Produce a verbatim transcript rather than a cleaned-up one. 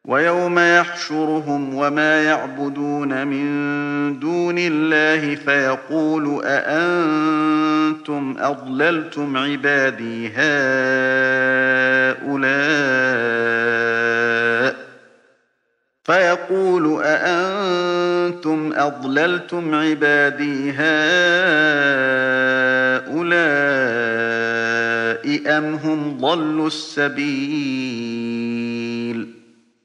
ويوم يحشرهم وما يعبدون من دون الله فيقول أأنتم أضللتم عبادي هؤلاء فيقول أأنتم أضللتم عبادي هؤلاء أم هم ضلوا السبيل